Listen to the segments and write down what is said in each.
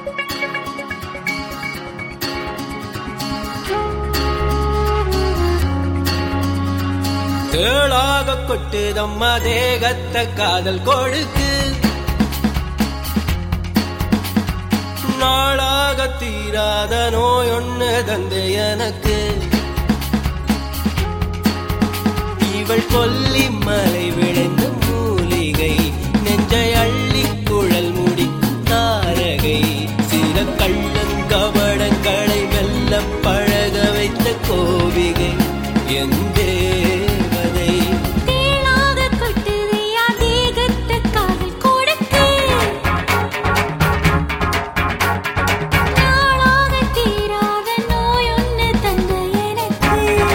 தேளாக கொட்டுதம்மா தேகத்த காதல் கொடுக்கு நாளாக தீராத நோய் ஒன்று தந்தை எனக்கு இவள் கொல்லி மலை விளைந்த மூலிகை நெஞ்சை அள்ளி குழல் முடிக்கும் தாரகை சில கள்ளங்கவடங்களை வெல்ல பழக வைத்த கோவிகை என் தேவதை தேளாக கொட்டுதையா தேகத்த காதல் கொடுக்கு நாளாக தீராத நோய் ஒன்று தந்த எனக்கு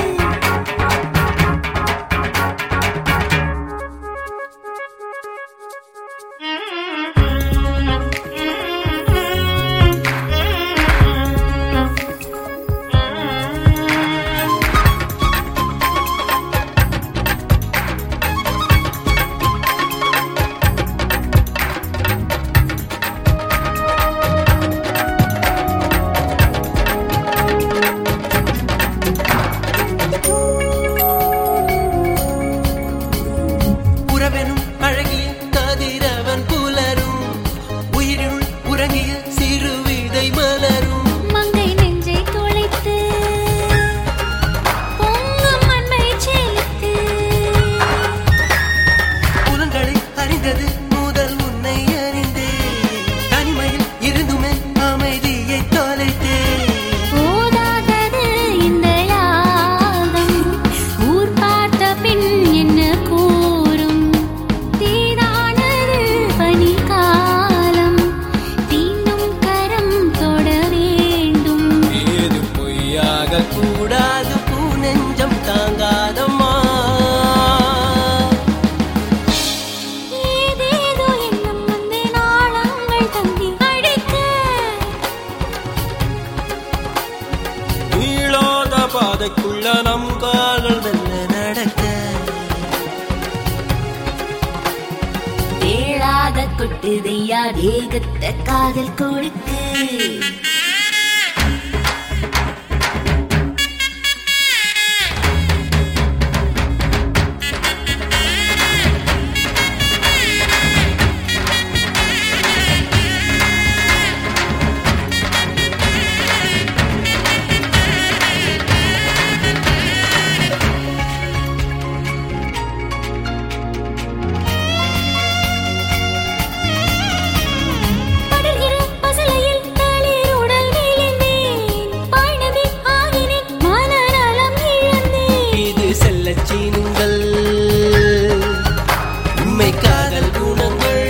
உறவெனும் அழகிய கதிரவன் புலரும் உயிரினுள் உறங்கிய சிறு விதை மலரும் மங்கை நெஞ்சை தொலைத்து பொங்கும் மண்மை செலுத்து புலன்களை அறிந்தது முதல் உன்னை அறிந்தே தனிமையில் இருந்துமே அமைதியை தொலைத்தே போதாதது இந்த யாகம் ஊர் பார்த்த பின் என்ன கூறும் தீதானது பனிக்காலம் தீண்டும் கரம் தொட வேண்டும் ஏது பொய்யாக கூடாது பூ நெஞ்சம் தாங்காதம்மா ஏதேதோ எண்ணம் வந்து நாளங்கள் தந்தி அடிக்க நீளாத பாதைக்குள்ள நம் கால்கள் வெல்ல நடக்க தேளாக கொட்டுதையா தேகத்த காதல் கொடுக்கு படர்கிற பசலையில் தளிர் உடல் விழுந்தேன் பாய்நதி ஆகினேன் மனநலம் இழந்தேன் இது செல்லச் சீனுங்கள் உண்மை காதல் குணங்கள்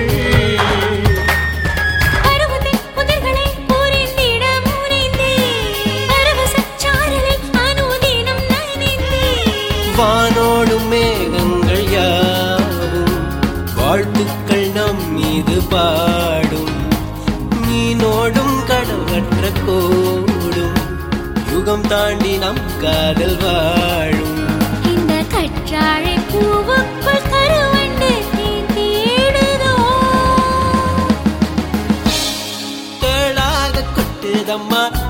பருவத்தின் புதிர்களை புரிந்திட முனைந்தேன் பரவசச் சாரலில் அனுதினம் நனைந்தேன் வானோடும் மேகங்கள் யாவும் வாழ்த்துக்கள் நம் மீது பாடும் நீனோடும் கடவற்ற கோடும் யுகம் தாண்டி நம் காதல் வாழும் இந்த கற்றாழை பூவுக்குள் கருவண்டு தேன் தேடுதோ தேளாக கொட்டுதம்மா